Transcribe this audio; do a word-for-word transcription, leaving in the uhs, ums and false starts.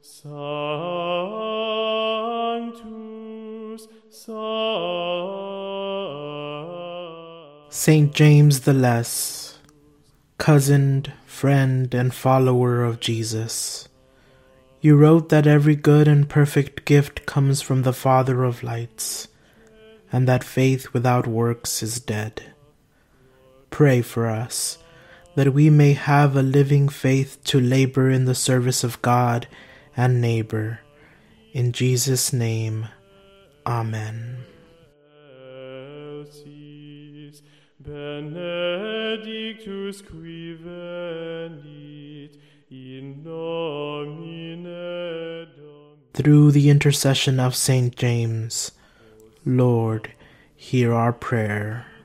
Sanctus, Sanctus. Saint James the Less, cousin, friend, and follower of Jesus, you wrote that every good and perfect gift comes from the Father of lights, and that faith without works is dead. Pray for us, that we may have a living faith to labor in the service of God and neighbor. In Jesus' name, Amen. Benedictus qui venit in nomine Domini. Through the intercession of Saint James, Lord, hear our prayer.